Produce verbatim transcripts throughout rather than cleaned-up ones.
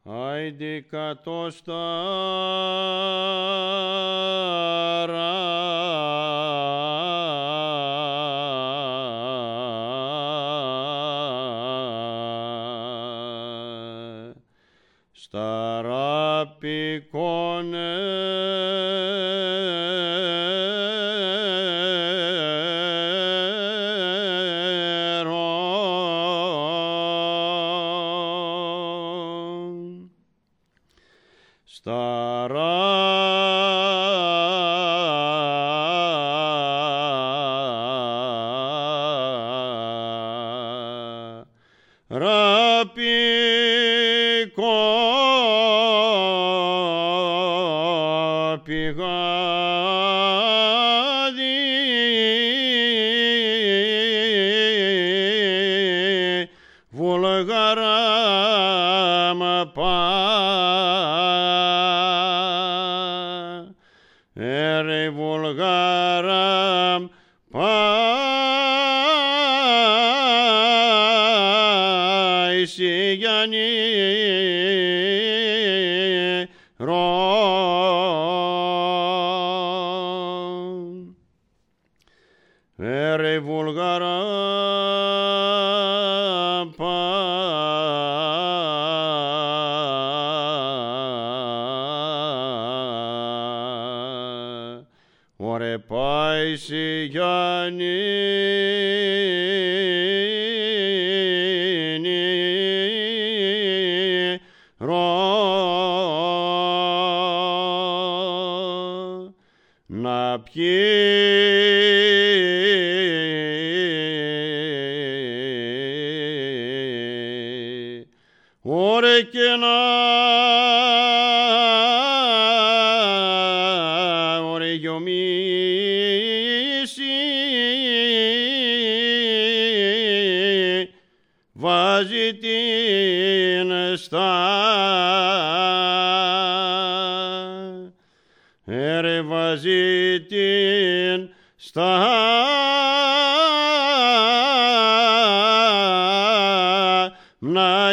Άιντι κατώσταρα σταράπικονε Ere vulgaram paisiani ron. Ere vulgaram Ore paisi giannini ro na pie ore che na ore io mi βάζει την στα έρε βάζει την στα να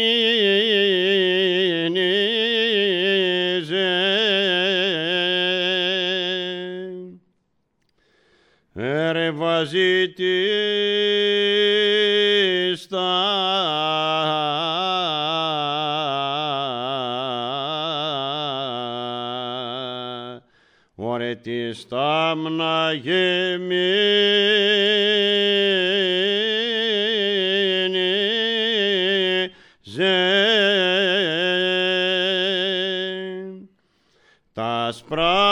γεμίνιζε έρε βάζει την στα ωρε τη στάμνα γεμίνιζε τα σπρά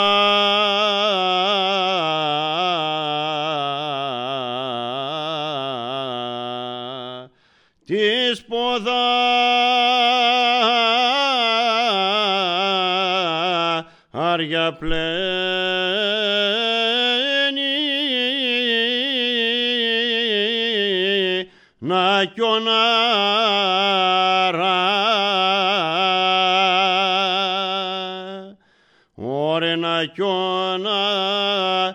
της ποδά άρια πλένει να κιονάρα ωρε να κιονάρα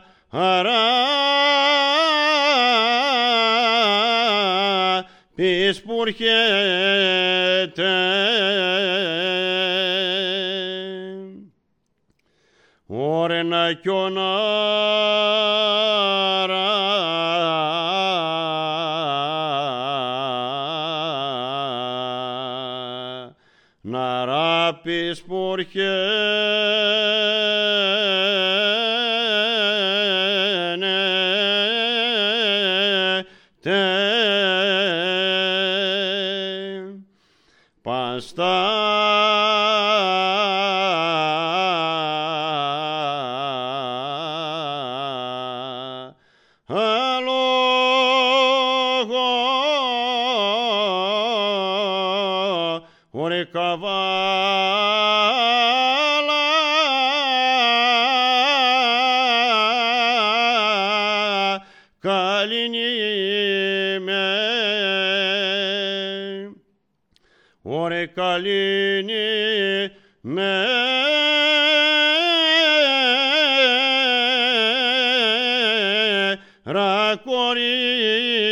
πεις που έρχεται ωρε να κιονάρα να ράπεις που παστά αλόγω ωρε καβάλα καληνή με ωρε καλήνη με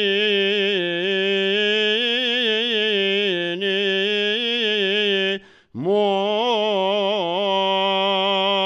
ρακορίνη μόνο